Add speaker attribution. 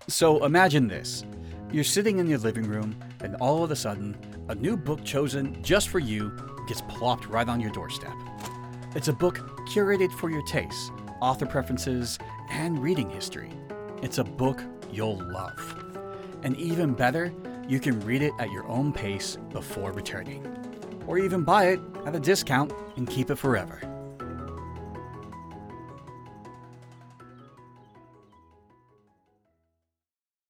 Speaker 1: So imagine this. You're sitting in your living room, and all of a sudden, a new book chosen just for you gets plopped right on your doorstep. It's a book curated for your tastes, author preferences, and reading history. It's a book you'll love. And even better, you can read it at your own pace before returning. Or even buy it at a discount and keep it forever.